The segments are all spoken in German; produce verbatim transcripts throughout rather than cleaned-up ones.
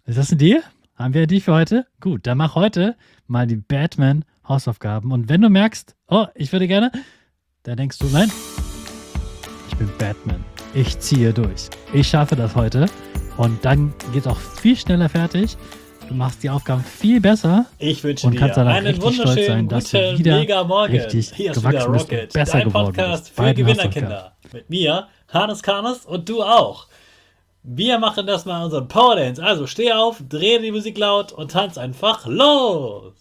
Ist das ein Deal? Haben wir die für heute? Gut, dann mach heute mal die Batman-Hausaufgaben. Und wenn du merkst, oh, ich würde gerne, dann denkst du, nein, ich bin Batman. Ich ziehe durch. Ich schaffe das heute. Und dann geht es auch viel schneller fertig. Du machst die Aufgaben viel besser. Ich wünsche und dir kannst danach einen richtig stolz sein, wunderschönen, dass du guten, wieder mega Morgen. richtig Hier ist wieder gewachsen bist und Rocket, besser dein geworden Podcast bist für bei den Gewinnerkinder. Mit mir, Hannes Karnes und du auch. Wir machen das mal unseren Powerdance. Also steh auf, dreh die Musik laut und tanz einfach los.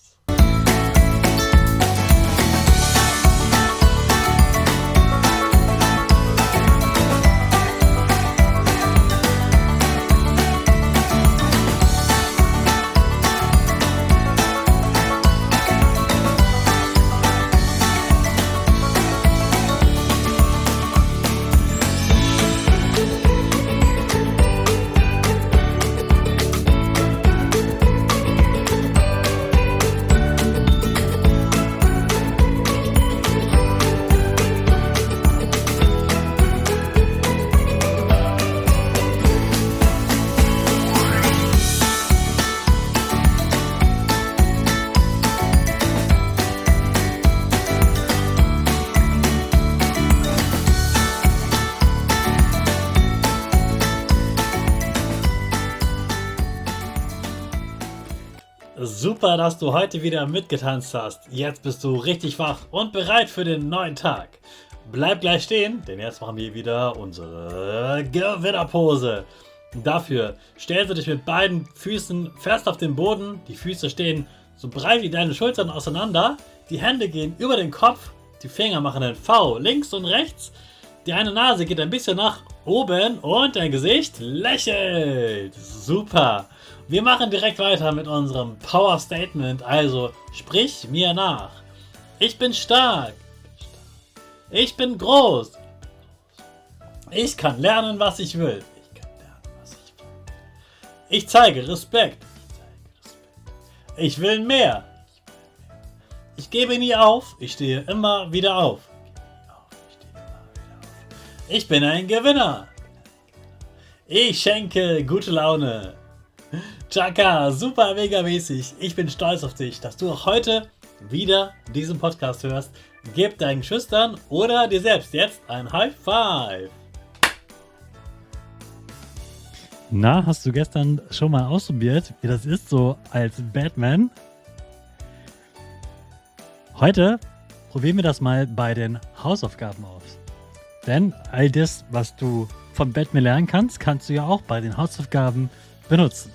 Super, dass du heute wieder mitgetanzt hast. Jetzt bist du richtig wach und bereit für den neuen Tag. Bleib gleich stehen, denn jetzt machen wir wieder unsere Gewinnerpose. Dafür stellst du dich mit beiden Füßen fest auf den Boden. Die Füße stehen so breit wie deine Schultern auseinander. Die Hände gehen über den Kopf. Die Finger machen ein V links und rechts. Die eine Nase geht ein bisschen nach oben und dein Gesicht lächelt. Super. Wir machen direkt weiter mit unserem Power Statement. Also sprich mir nach. Ich bin stark. Ich bin groß. Ich kann lernen, was ich will. Ich kann lernen, was ich will. Ich zeige Respekt. Ich will mehr. Ich gebe nie auf. Ich stehe immer wieder auf. Ich bin ein Gewinner. Ich schenke gute Laune. Chaka, super mega mäßig. Ich bin stolz auf dich, dass du auch heute wieder diesen Podcast hörst. Gib deinen Schüchtern oder dir selbst jetzt ein High Five. Na, hast du gestern schon mal ausprobiert, wie das ist so als Batman? Heute probieren wir das mal bei den Hausaufgaben aus. Denn all das, was du von Batman lernen kannst, kannst du ja auch bei den Hausaufgaben benutzen.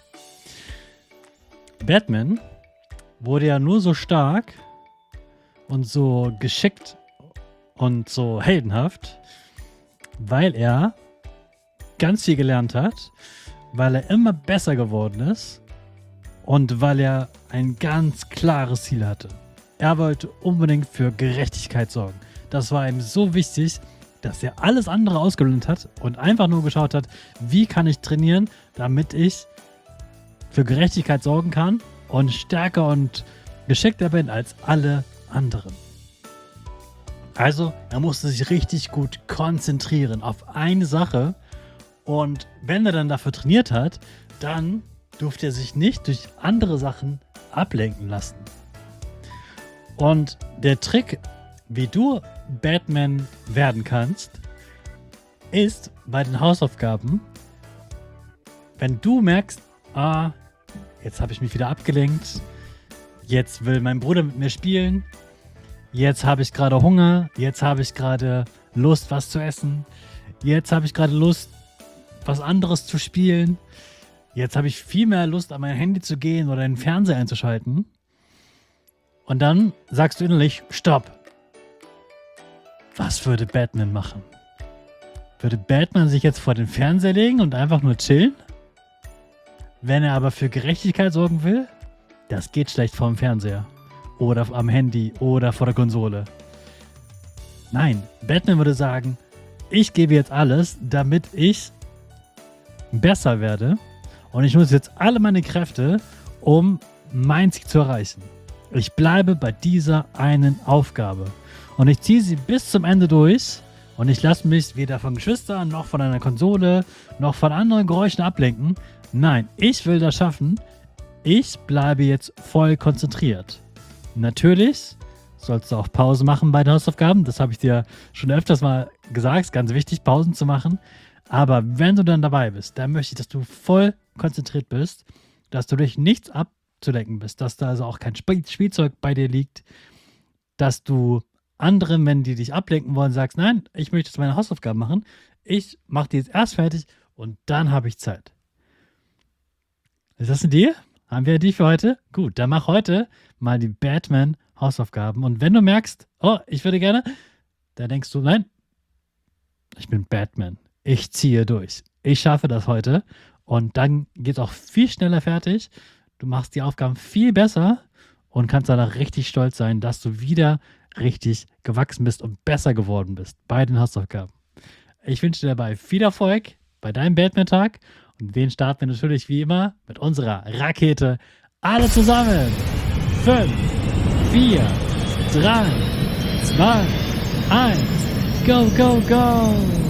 Batman wurde ja nur so stark und so geschickt und so heldenhaft, weil er ganz viel gelernt hat, weil er immer besser geworden ist und weil er ein ganz klares Ziel hatte. Er wollte unbedingt für Gerechtigkeit sorgen. Das war ihm so wichtig, dass er alles andere ausgeblendet hat und einfach nur geschaut hat, wie kann ich trainieren, damit ich für Gerechtigkeit sorgen kann und stärker und geschickter bin als alle anderen. Also, er musste sich richtig gut konzentrieren auf eine Sache und wenn er dann dafür trainiert hat, dann durfte er sich nicht durch andere Sachen ablenken lassen. Und der Trick, wie du Batman werden kannst, ist bei den Hausaufgaben, wenn du merkst, ah, jetzt habe ich mich wieder abgelenkt, jetzt will mein Bruder mit mir spielen, jetzt habe ich gerade Hunger, jetzt habe ich gerade Lust, was zu essen, jetzt habe ich gerade Lust, was anderes zu spielen, jetzt habe ich viel mehr Lust, an mein Handy zu gehen oder den Fernseher einzuschalten. Und dann sagst du innerlich, stopp. Was würde Batman machen? Würde Batman sich jetzt vor den Fernseher legen und einfach nur chillen? Wenn er aber für Gerechtigkeit sorgen will, das geht schlecht vor dem Fernseher. Oder am Handy oder vor der Konsole. Nein, Batman würde sagen, ich gebe jetzt alles, damit ich besser werde. Und ich nutze jetzt alle meine Kräfte, um mein Ziel zu erreichen. Ich bleibe bei dieser einen Aufgabe. Und ich ziehe sie bis zum Ende durch. Und ich lasse mich weder von Geschwistern, noch von einer Konsole, noch von anderen Geräuschen ablenken, Nein, ich will das schaffen. Ich bleibe jetzt voll konzentriert. Natürlich sollst du auch Pause machen bei den Hausaufgaben. Das habe ich dir schon öfters mal gesagt. Ist ganz wichtig, Pausen zu machen. Aber wenn du dann dabei bist, dann möchte ich, dass du voll konzentriert bist, dass du durch nichts abzulenken bist, dass da also auch kein Sp- Spielzeug bei dir liegt, dass du anderen, wenn die dich ablenken wollen, sagst, nein, ich möchte jetzt meine Hausaufgaben machen. Ich mache die jetzt erst fertig und dann habe ich Zeit. Ist das eine Idee? Haben wir die für heute? Gut, dann mach heute mal die Batman-Hausaufgaben. Und wenn du merkst, oh, ich würde gerne, dann denkst du, nein, ich bin Batman. Ich ziehe durch. Ich schaffe das heute. Und dann geht es auch viel schneller fertig. Du machst die Aufgaben viel besser und kannst danach richtig stolz sein, dass du wieder richtig gewachsen bist und besser geworden bist bei den Hausaufgaben. Ich wünsche dir dabei viel Erfolg bei deinem Batman-Tag. Und den starten wir natürlich wie immer mit unserer Rakete. Alle zusammen. fünf, vier, drei, zwei, eins. Go, go, go.